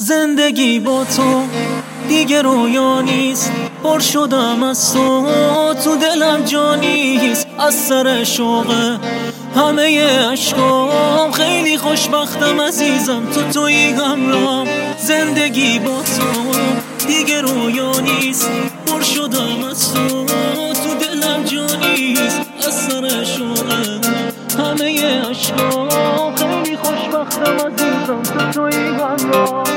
زندگی با تو دیگه رویا نیست، پر شدم از تو دلم جا نیست. از سر شوق همه عشقام خیلی خوشبختم عزیزم، تویی همراهم. زندگی با تو دیگه رویا نیست، پر شدم از تو دلم جا نیست. از سر شوق همه عشقام خیلی خوشبختم عزیزم، تویی همراهم.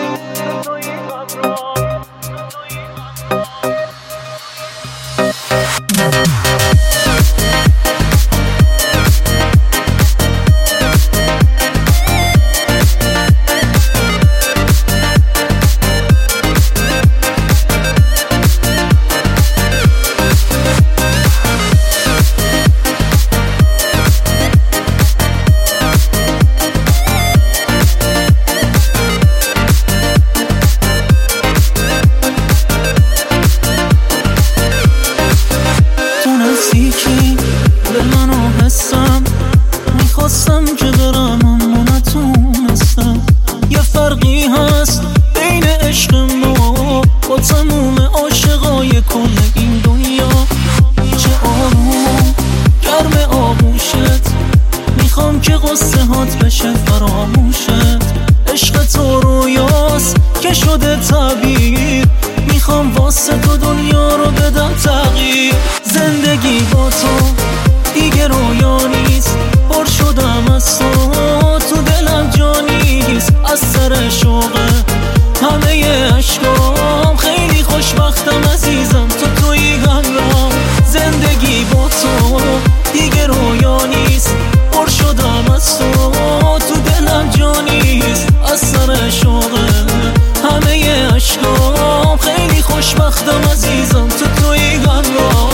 به منو حسم میخواستم که برم اما نتونستم. یه فرقی هست بین عشق ما با تموم عاشقای کل این دنیا. چه آروم گرم آغوشت، میخوام که قصه هات بشه فراموشت. عشق تو رویاست که شده تعبیر، میخوام واسه تو دنیا رو بدم تغییر. زندگی با تو دیگه رویا نیست، پر شدم از تو دلم جا نیست. از سر شوق همه عشقام خیلی خوشبختم عزیزم، تویی همراهم. زندگی با تو دیگه رویا نیست، پر شدم از تو دلم جا نیست. از سر شوق همه عشقام خیلی خوشبختم عزیزم، تویی همراهم.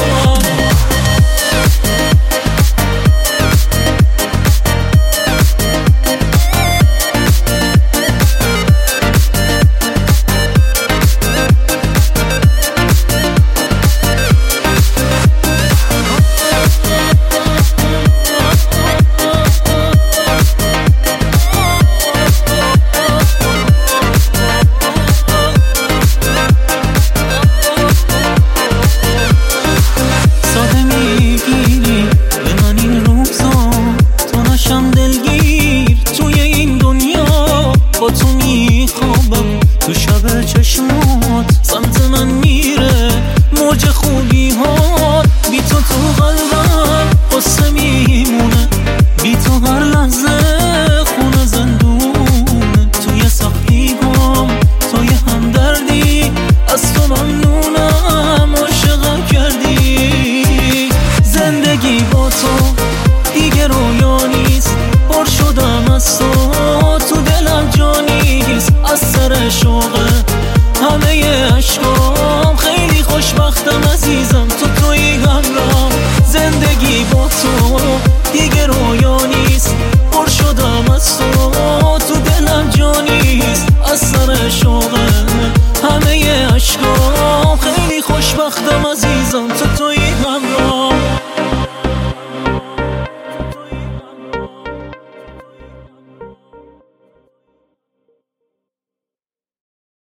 با تو میخوابم تو شب چشمات، سمت من میره موج خوبی ها. بی تو قلبم قصه میمونه، بی تو هر لحظه خونه زندونه. توی سختی‌هام توی همدردی، از تو ممنونم عاشقم کردی. زندگی با تو دیگه رویا نیست، پر شدم از تو دلم جا نیست. از سر شوق همه عشقام خیلی خوشبختم عزیزم، تویی همراهم. زندگی با تو